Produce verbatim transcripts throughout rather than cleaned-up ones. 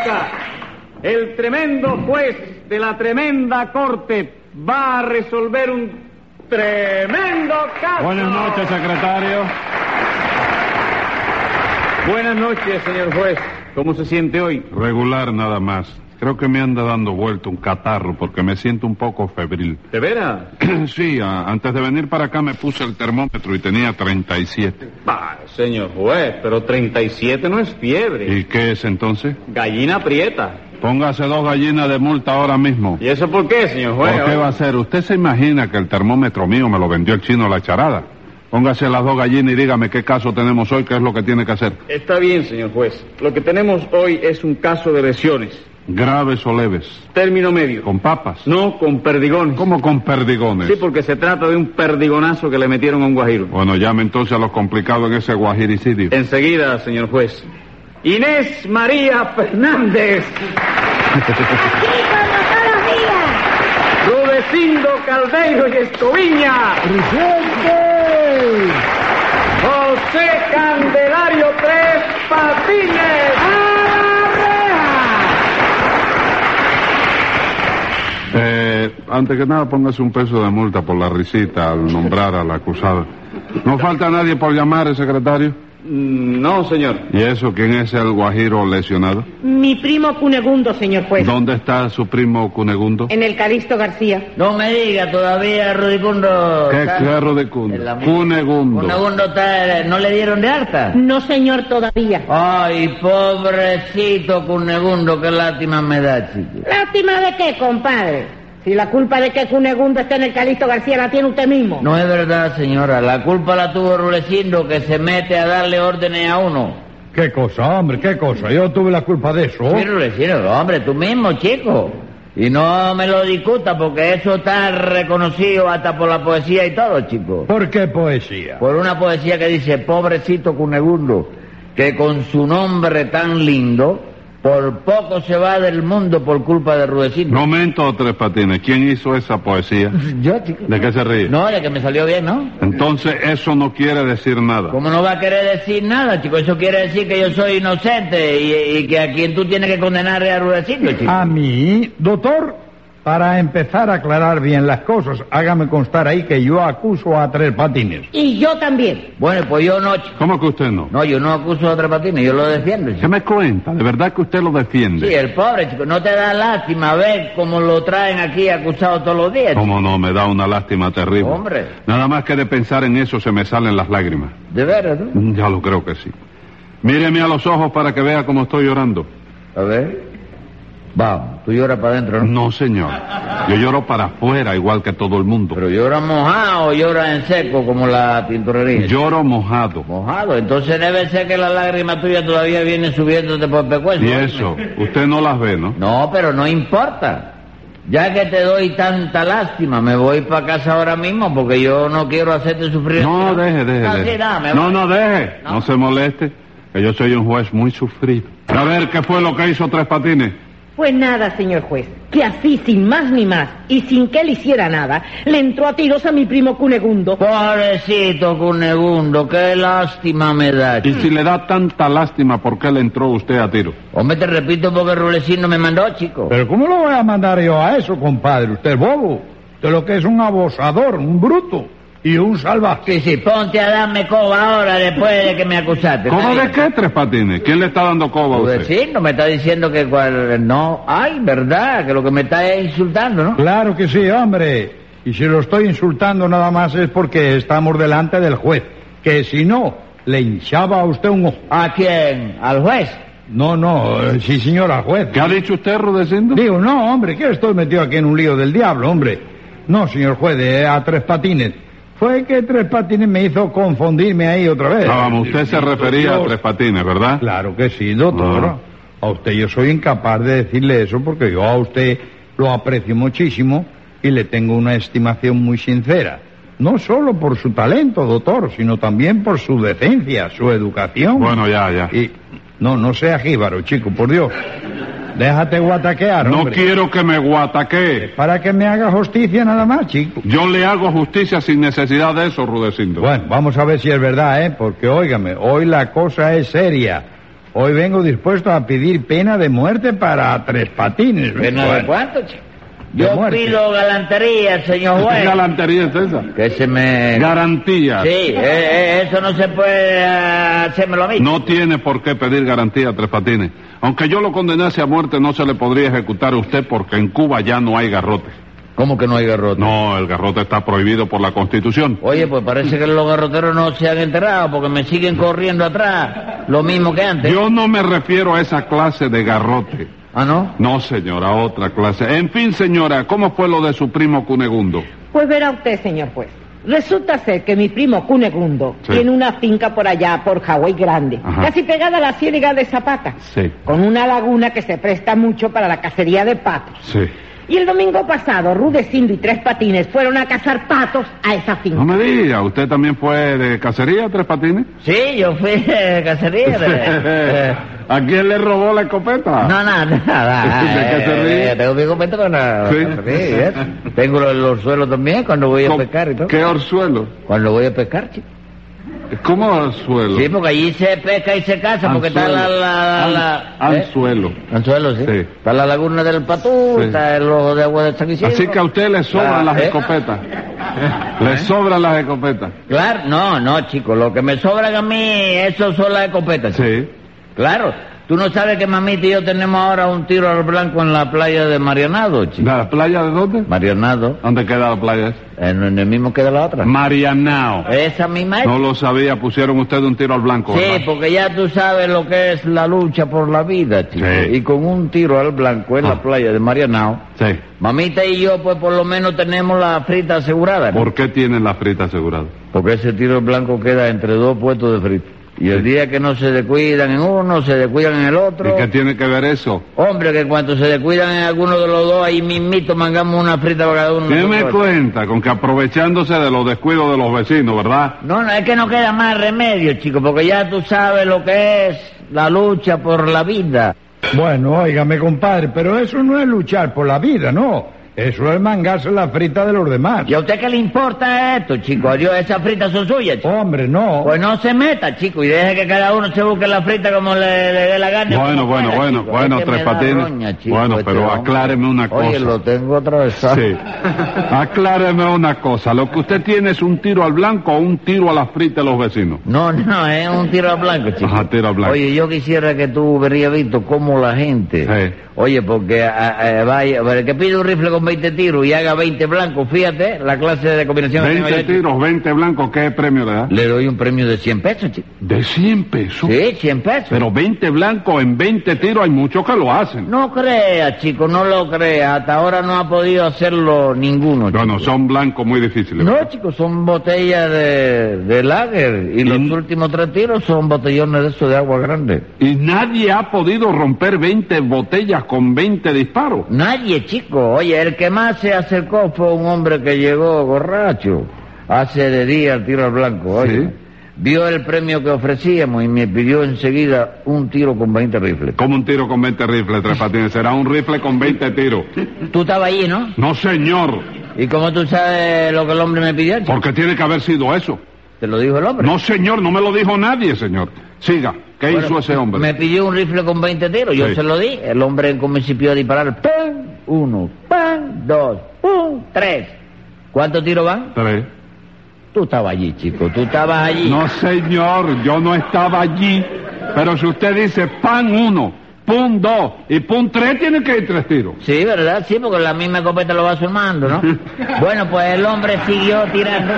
nunca el tremendo juez de la tremenda corte va a resolver un tremendo caso. Buenas noches, secretario. Buenas noches, señor juez. ¿Cómo se siente hoy? Regular nada más. Creo que me anda dando vuelta un catarro porque me siento un poco febril. ¿De veras? Sí, a, antes de venir para acá me puse el termómetro y tenía treinta y siete. Bah, señor juez, pero treinta y siete no es fiebre. ¿Y qué es entonces? Gallina prieta. Póngase dos gallinas de multa ahora mismo. ¿Y eso por qué, señor juez? ¿Por qué va a ser? ¿Usted se imagina que el termómetro mío me lo vendió el chino La Charada? Póngase las dos gallinas y dígame qué caso tenemos hoy, qué es lo que tiene que hacer. Está bien, señor juez. Lo que tenemos hoy es un caso de lesiones. ¿Graves o leves? Término medio. ¿Con papas? No, con perdigones. ¿Cómo con perdigones? Sí, porque se trata de un perdigonazo que le metieron a un guajiro. Bueno, llame entonces a los complicados en ese guajiricidio. Enseguida, señor juez. Inés María Fernández. Aquí como todos los días. Rudecindo Caldeiro y Escoviña. ¡Presente! José Candelario Tres Patines. Eh, antes que nada, póngase un peso de multa por la risita al nombrar al acusado. ¿No falta nadie por llamar, el secretario? No, señor. ¿Y eso quién es el guajiro lesionado? Mi primo Cunegundo, señor juez. ¿Dónde está su primo Cunegundo? En el Calixto García. No me diga todavía, Rudicundo. ¿Qué está- carro de Cundo? en la misma- Cunegundo. Cunegundo está... ¿No le dieron de alta? No, señor, todavía. Ay, pobrecito Cunegundo, qué lástima me da, chico. ¿Lástima de qué, compadre? Si la culpa de que Cunegundo esté en el Calixto García la tiene usted mismo. No es verdad, señora. La culpa la tuvo Rulecindo, que se mete a darle órdenes a uno. ¿Qué cosa, hombre? ¿Qué cosa? Yo tuve la culpa de eso. Sí, Rulecindo, hombre, tú mismo, chico. Y no me lo discuta, porque eso está reconocido hasta por la poesía y todo, chico. ¿Por qué poesía? Por una poesía que dice, pobrecito Cunegundo, que con su nombre tan lindo, por poco se va del mundo por culpa de Rudecindo. Momento, Tres Patines. ¿Quién hizo esa poesía? Yo, chico. ¿De qué se ríe? No, de que me salió bien, ¿no? Entonces eso no quiere decir nada. ¿Cómo no va a querer decir nada, chico? Eso quiere decir que yo soy inocente y, y que a quien tú tienes que condenar es a Rudecindo, chico. A mí, doctor, para empezar a aclarar bien las cosas, hágame constar ahí que yo acuso a Tres Patines. Y yo también. Bueno, pues yo no, chico. ¿Cómo que usted no? No, yo no acuso a Tres Patines, yo lo defiendo, ¿Qué chico. me cuenta? ¿De verdad que usted lo defiende? Sí, el pobre, chico. ¿No te da lástima ver cómo lo traen aquí acusado todos los días, chico? ¿Cómo no? Me da una lástima terrible. Hombre. Nada más que de pensar en eso se me salen las lágrimas. ¿De veras, tú? Ya lo creo que sí. Míreme a los ojos para que vea cómo estoy llorando. A ver. Vamos, tú lloras para adentro, ¿no? No, señor. Yo lloro para afuera, igual que todo el mundo. Pero lloras mojado o lloras en seco, como la tintorería. Lloro mojado. Mojado, entonces debe ser que las lágrimas tuyas todavía vienen subiéndote por el pecueso. Y ¿eh? eso, usted no las ve, ¿no? No, pero no importa. Ya que te doy tanta lástima, me voy para casa ahora mismo porque yo no quiero hacerte sufrir. No, deje, deje, No, deje. sí, no, me No, voy. no, deje. No. No se moleste, que yo soy un juez muy sufrido. A ver, ¿qué fue lo que hizo Tres Patines? Pues nada, señor juez, que así, sin más ni más, y sin que él hiciera nada, le entró a tiros a mi primo Cunegundo. Pobrecito Cunegundo, qué lástima me da. Y si le da tanta lástima, ¿por qué le entró usted a tiro? Hombre, te repito porque Rulecino me mandó, chico. Pero ¿cómo lo voy a mandar yo a eso, compadre? Usted es bobo. Usted lo que es un abusador, un bruto y un salvaje. Sí, sí, ponte a darme coba ahora después de que me acusaste. ¿Cómo ¿Está de qué, Tres Patines? ¿Quién le está dando coba a bien? usted? Rudecindo me está diciendo que cual... No, ay, verdad, que lo que me está es insultando, ¿no? Claro que sí, hombre. Y si lo estoy insultando nada más es porque estamos delante del juez. Que si no, le hinchaba a usted un ojo. ¿A quién? ¿Al juez? No, no, eh, sí, señor, al juez. ¿Qué ha dicho usted, Rudecindo? Digo, no, hombre, que estoy metido aquí en un lío del diablo, hombre. No, señor juez, eh, a Tres Patines. Fue que Tres Patines me hizo confundirme ahí otra vez. Ah, vamos, usted se refería a Yo- Tres Patines, ¿verdad? Claro que sí, doctor. Ah. A usted yo soy incapaz de decirle eso porque yo a usted lo aprecio muchísimo y le tengo una estimación muy sincera. No solo por su talento, doctor, sino también por su decencia, su educación. Bueno, ya, ya. Y no, no sea jíbaro, chico, por Dios. Déjate guataquear, No hombre. quiero que me guataquee. Para que me haga justicia nada más, chico. Yo le hago justicia sin necesidad de eso, Rudecindo. Bueno, vamos a ver si es verdad, ¿eh? Porque, óigame, hoy la cosa es seria. Hoy vengo dispuesto a pedir pena de muerte para Tres Patines. ¿Pena de Bueno, cuánto, chico? de Yo muerte. pido galantería, señor ¿Qué juez. galantería es esa? Que se me... Garantía. Sí, eh, eh, eso no se puede eh, hacérmelo a mí. No tiene por qué pedir garantía a Tres Patines. Aunque yo lo condenase a muerte, no se le podría ejecutar a usted porque en Cuba ya no hay garrote. ¿Cómo que no hay garrote? No, el garrote está prohibido por la Constitución. Oye, pues parece que los garroteros no se han enterado porque me siguen corriendo atrás, lo mismo que antes. Yo no me refiero a esa clase de garrote. ¿Ah, no? No, señora, a otra clase. En fin, señora, ¿cómo fue lo de su primo Cunegundo? Pues verá usted, señor juez. Resulta ser que mi primo Cunegundo Sí. tiene una finca por allá, por Hawái Grande, Ajá. casi pegada a la ciénaga de Zapata, Sí. con una laguna que se presta mucho para la cacería de patos. Sí. Y el domingo pasado, Rudecindo y Tres Patines fueron a cazar patos a esa finca. No me diga, ¿usted también fue de cacería, Tres Patines? Sí, yo fui de cacería. de- ¿A quién le robó la escopeta? No, no, nada. ¿De qué se ríe? Eh, Tengo mi comento con la... Sí. sí, ¿eh? Tengo los, los suelos también cuando voy a ¿Con pescar y todo. ¿Qué orzuelo? Cuando voy a pescar, chico. ¿Cómo orzuelo? Sí, porque allí se pesca y se caza, porque está la... la, la An- ¿eh? Anzuelo. Anzuelo, sí. Sí. Está la laguna del Patú, Sí. está el ojo de agua de San Isidro. Así que a usted le sobran La- las ¿eh? escopetas. Le sobran las escopetas. Claro, no, no, chico, lo que me sobran a mí, eso son las escopetas. chico. Sí. Claro. Tú no sabes que mamita y yo tenemos ahora un tiro al blanco en la playa de Marianado, chico. ¿La playa de dónde? Marianado, ¿Dónde queda la playa esa? en, en el mismo que de la otra. Marianao. Esa misma es. No lo sabía, pusieron usted un tiro al blanco, Sí, ¿verdad? porque ya tú sabes lo que es la lucha por la vida, chico. Sí. Y con un tiro al blanco en Ah. la playa de Marianao, Sí. mamita y yo, pues por lo menos tenemos la frita asegurada, ¿no? ¿Por qué tienen la frita asegurada? Porque ese tiro al blanco queda entre dos puestos de frita. Y el día que no se descuidan en uno, se descuidan en el otro. ¿Y qué tiene que ver eso? Hombre, que cuando se descuidan en alguno de los dos, ahí mismito mangamos una frita para cada uno. ¿Qué me nosotros. cuenta? Con que aprovechándose de los descuidos de los vecinos, ¿verdad? No, no, es que no queda más remedio, chico, porque ya tú sabes lo que es la lucha por la vida. Bueno, óigame, compadre, pero eso no es luchar por la vida, no. Eso es mangarse la frita de los demás. ¿Y a usted qué le importa esto, chico? Adiós, esas fritas son suyas, chico. Hombre, no. Pues no se meta, chico, y deje que cada uno se busque la frita como le, le dé la gana. Bueno, como bueno, pueda, bueno, chico. bueno, Es que Tres me da Patines. roña, chico, Bueno, este pero hombre. acláreme una Oye, cosa. lo tengo atravesado. Sí. Acláreme una cosa. Lo que usted tiene es un tiro al blanco o un tiro a la frita de los vecinos. No, no, es un tiro al blanco, chico. Ajá, tiro al blanco. Oye, yo quisiera que tú hubieras visto cómo la gente... Sí. Oye, porque a- a- vaya, el que pide un rifle con veinte tiros y haga veinte blancos, fíjate, la clase de combinación que tengo veinte yo, chico. tiros, veinte blancos, ¿qué premio le da? Le doy un premio de cien pesos, chico. De cien pesos. Sí, cien pesos. Pero veinte blancos en veinte tiros hay muchos que lo hacen. No crea, chico, no lo crea. Hasta ahora no ha podido hacerlo ninguno, chico. Bueno, son blancos muy difíciles. No, ¿verdad? chicos, son botellas de, de lager. Y los Y- últimos tres tiros son botellones de esos de agua grande. Y nadie ha podido romper veinte botellas con veinte disparos. Nadie, chico. Oye, el que más se acercó fue un hombre que llegó borracho hace de día al tiro al blanco, oye. Sí. Vio el premio que ofrecíamos y me pidió enseguida un tiro con veinte rifles. Como un tiro con veinte rifles, Tres Patines. Será un rifle con veinte tiros. Tú estabas allí, ¿no? No, señor. ¿Y cómo tú sabes lo que el hombre me pidió, chico? Porque tiene que haber sido eso. ¿Te lo dijo el hombre? No, señor, no me lo dijo nadie, señor. Siga. ¿Qué Bueno, hizo ese hombre? Me pidió un rifle con veinte tiros, yo Sí. se lo di. El hombre en principio a disparar. ¡Pam! Uno, ¡pam! Dos, ¡pum! Tres. ¿Cuántos tiros van? Tres. Tú estabas allí, chico, tú estabas allí. No, señor, yo no estaba allí. Pero si usted dice pan uno, pum dos y pum tres, tiene que ir tres tiros. Sí, ¿verdad? Sí, porque la misma escopeta lo va sumando, ¿no? Bueno, pues el hombre siguió tirando.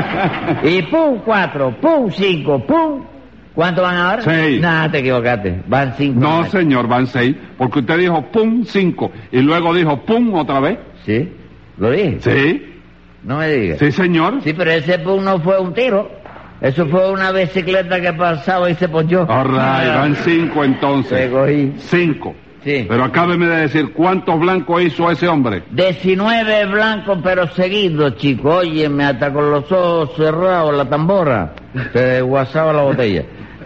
Y pum, cuatro, pum, cinco, pum. ¿Cuántos van ahora? Seis. Nada, te equivocaste. Van cinco. No, nomás. señor, van seis. Porque usted dijo pum cinco y luego dijo pum otra vez. ¿Sí? ¿Lo dije? Sí, No me digas. sí, señor. Sí, pero ese pum no fue un tiro. Eso fue una bicicleta que pasaba y se ponchó. All right, van cinco Te entonces. cogí. Cinco. Sí. Pero acábeme de decir, ¿cuántos blancos hizo ese hombre? diecinueve blancos, pero seguidos, chico. Óyeme, hasta con los ojos cerrados, la tambora. Se desguazaba la botella.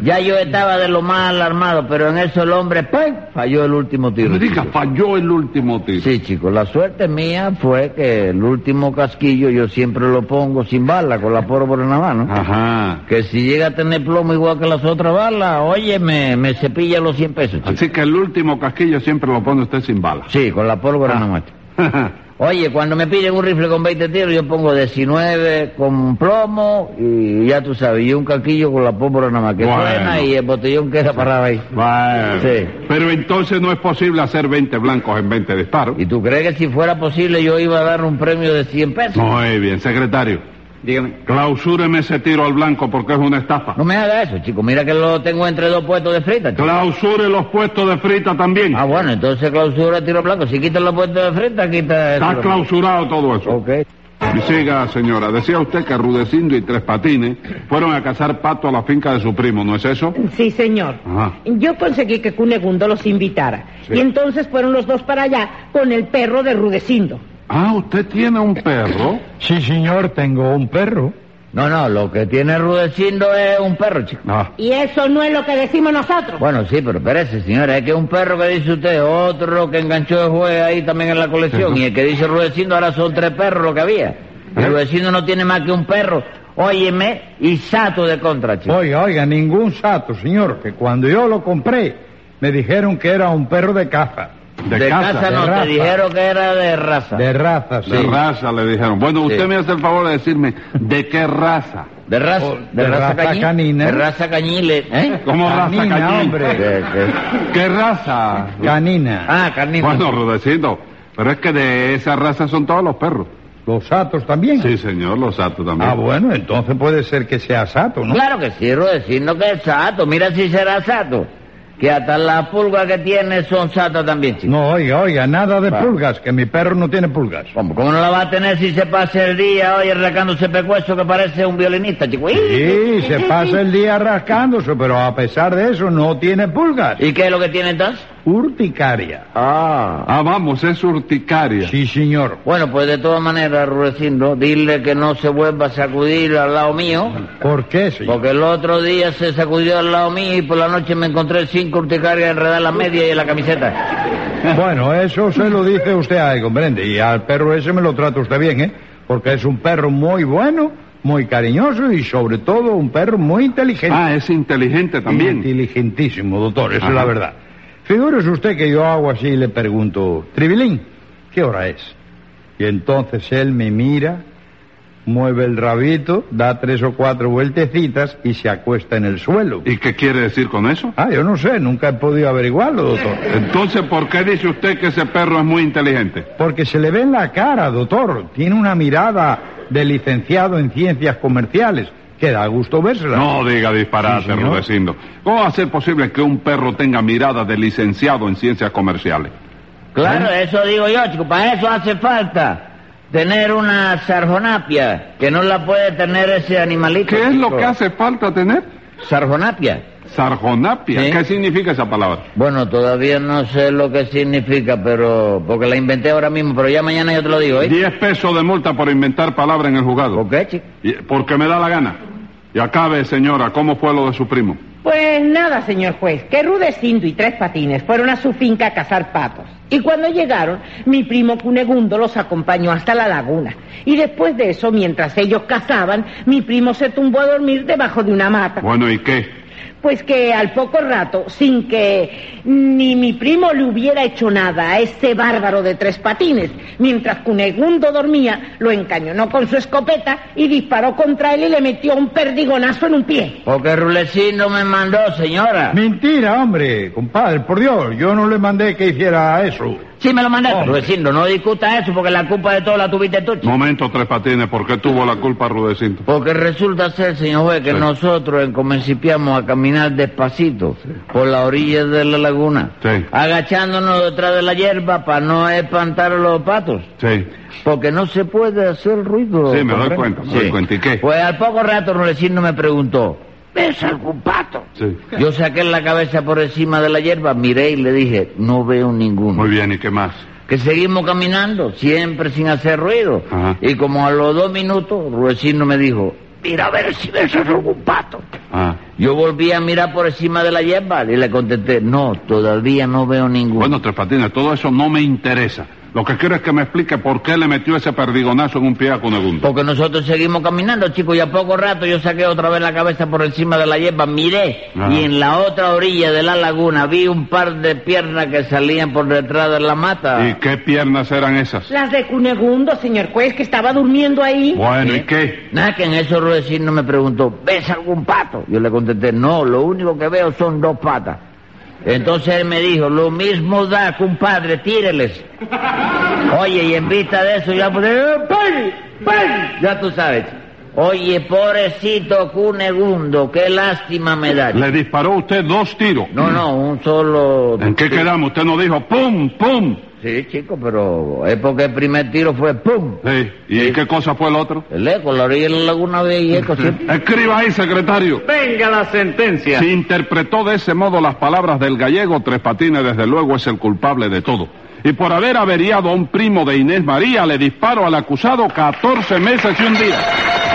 Ya yo estaba de lo más alarmado, pero en eso el hombre, ¡pum!, falló el último tiro. Me diga, chico. falló el último tiro. Sí, chicos, la suerte mía fue que el último casquillo yo siempre lo pongo sin bala, con la pólvora en la mano. Ajá. Que si llega a tener plomo igual que las otras balas, oye, me, me cepilla los cien pesos, chico. Así que el último casquillo siempre lo pone usted sin bala. Sí, con la pólvora en la mano. Oye, cuando me piden un rifle con veinte tiros, yo pongo diecinueve con plomo y ya tú sabes, y un casquillo con la pólvora nada más que Bueno. suena y el botellón queda parado ahí. Bueno. Sí. Pero entonces no es posible hacer veinte blancos en veinte disparos. ¿Y tú crees que si fuera posible yo iba a dar un premio de cien pesos? Muy bien, secretario. Dígame. Clausúreme ese tiro al blanco porque es una estafa. No me haga eso, chico. Mira que lo tengo entre dos puestos de frita, chico. Clausure los puestos de frita también. Ah, bueno, entonces clausura el tiro blanco. Si quitas los puestos de frita, quita el Está tiro blanco. clausurado todo eso. Ok. Y siga, señora. Decía usted que Rudecindo y Tres Patines fueron a cazar pato a la finca de su primo, ¿no es eso? Sí, señor. Ajá. Yo conseguí que Cunegundo los invitara. Sí. Y entonces fueron los dos para allá con el perro de Rudecindo. Ah, ¿usted tiene un perro? Sí, señor, tengo un perro. No, no, lo que tiene Rudecindo es un perro, chico. Ah. Y eso no es lo que decimos nosotros. Bueno, sí, pero espérese, señora, es que un perro que dice usted, otro que enganchó de juez ahí también en la colección, Ajá. y el que dice Rudecindo ahora son tres perros lo que había. Y ¿Eh? Rudecindo no tiene más que un perro, óyeme, y sato de contra, chico. Oiga, oiga, ningún sato, señor, que cuando yo lo compré me dijeron que era un perro de caza. De, de casa. casa, de no, raza. te dijeron que era de raza. De raza, sí. De raza, le dijeron. Bueno, usted Sí. me hace el favor de decirme, ¿de qué raza? De raza, Oh, de, de raza, raza cañi- canina. De raza cañile, ¿eh? ¿Cómo raza Canina, cañín? hombre. ¿Qué, qué? ¿Qué raza? Canina. Ah, carnívoro. Bueno, Rudecindo, pero es que de esa raza son todos los perros. ¿Los satos también? Sí, señor, los atos también. Ah, bueno, entonces puede ser que sea sato, ¿no? Claro que sí, Rudecindo, que es sato. Mira si será sato. Que hasta las pulgas que tiene son satas también, chico. No, oiga, oiga, nada de Va. pulgas, que mi perro no tiene pulgas. ¿Cómo, ¿Cómo no la va a tener si se pasa el día hoy arrancándose pecueso que parece un violinista, chico? Sí, se pasa el día rascándose, pero a pesar de eso no tiene pulgas. ¿Y qué es lo que tiene entonces? Urticaria. Ah. Ah, vamos, es urticaria. Sí, señor. Bueno, pues de todas maneras, Rudecindo, dile que no se vuelva a sacudir al lado mío, ¿Por qué, señor? porque el otro día se sacudió al lado mío y por la noche me encontré cinco urticarias enredadas en la media y en la camiseta. Bueno, eso se lo dice usted a él, comprende. Y al perro ese me lo trata usted bien, ¿eh? Porque es un perro muy bueno, muy cariñoso y sobre todo un perro muy inteligente. Ah, es inteligente también. Inteligentísimo, doctor, eso Ajá. es la verdad. Figúrese usted que yo hago así y le pregunto, Tribilín, ¿qué hora es? Y entonces él me mira, mueve el rabito, da tres o cuatro vueltecitas y se acuesta en el suelo. ¿Y qué quiere decir con eso? Ah, yo no sé, nunca he podido averiguarlo, doctor. Entonces, ¿por qué dice usted que ese perro es muy inteligente? Porque se le ve en la cara, doctor. Tiene una mirada de licenciado en ciencias comerciales, que da gusto vérsela. No diga disparate, Sí, señor. Rudecindo. ¿Cómo va a ser posible que un perro tenga mirada de licenciado en ciencias comerciales? Claro, eso digo yo, chico, para eso hace falta tener una sarjonapia, que no la puede tener ese animalito. ¿Qué es chico. lo que hace falta tener? Sarjonapia. Sarjonapia. Sí. ¿Qué significa esa palabra? Bueno, todavía no sé lo que significa, pero porque la inventé ahora mismo, pero ya mañana yo te lo digo, ¿eh? Diez pesos de multa por inventar palabra en el juzgado. ¿Por qué, chico? Y- Porque me da la gana. Y acabe, señora, ¿cómo fue lo de su primo? Pues nada, señor juez, que Rudecindo y Tres Patines fueron a su finca a cazar patos. Y cuando llegaron, mi primo Cunegundo los acompañó hasta la laguna. Y después de eso, mientras ellos cazaban, mi primo se tumbó a dormir debajo de una mata. Bueno, ¿y qué? Pues que al poco rato, sin que ni mi primo le hubiera hecho nada a ese bárbaro de Tres Patines, mientras Cunegundo dormía, lo encañonó con su escopeta y disparó contra él y le metió un perdigonazo en un pie. Porque Rudecindo me mandó, señora. Mentira, hombre, compadre, por Dios, yo no le mandé que hiciera eso. Sí, me lo mandaste, Oh. Rudecindo, no discuta eso, porque la culpa de todo la tuviste tú, chico. Momento, Tres Patines, ¿por qué tuvo la culpa Rudecindo? Porque resulta ser, señor juez, que Sí. nosotros en principiamos a caminar despacito por la orilla de la laguna, Sí. agachándonos detrás de la hierba para no espantar a los patos. Sí. Porque no se puede hacer ruido. Sí, me doy ¿comprende? cuenta, me doy cuenta. ¿Y qué? Pues al poco rato Rudecindo me preguntó, ¿ves algún pato? Sí. Yo saqué la cabeza por encima de la hierba, miré y le dije, no veo ninguno. Muy bien, ¿y qué más? Que seguimos caminando, siempre sin hacer ruido. Ajá. Y como a los dos minutos, Rudecindo me dijo, mira a ver si ves algún pato. Ah. Yo volví a mirar por encima de la hierba y le contesté, no, todavía no veo ninguno. Bueno, Tres Patines, todo eso no me interesa. Lo que quiero es que me explique por qué le metió ese perdigonazo en un pie a Cunegundo. Porque nosotros seguimos caminando, chicos, y a poco rato yo saqué otra vez la cabeza por encima de la hierba, miré, Ah. y en la otra orilla de la laguna vi un par de piernas que salían por detrás de la mata. ¿Y qué piernas eran esas? Las de Cunegundo, señor juez, que estaba durmiendo ahí. Bueno, ¿y ¿Eh? qué? Nada, que en eso Ruedecino me preguntó, ¿ves algún pato? Yo le contesté, no, lo único que veo son dos patas. Entonces él me dijo, lo mismo da, compadre, tíreles. Oye, y en vista de eso ya pues, ¡pay! ¡pay! Ya tú sabes. Oye, pobrecito Cunegundo, qué lástima me da. Le disparó usted dos tiros. No, no, un solo... ¿En qué quedamos? Usted nos dijo ¡pum, pum! Sí, chico, pero es porque el primer tiro fue ¡pum! Sí. ¿Y Sí. qué cosa fue el otro? El eco, la orilla de la laguna había eco siempre. Escriba ahí, secretario. Venga la sentencia. Si interpretó de ese modo las palabras del gallego, Tres Patines desde luego es el culpable de todo. Y por haber averiado a un primo de Inés María, le disparo al acusado catorce meses y un día.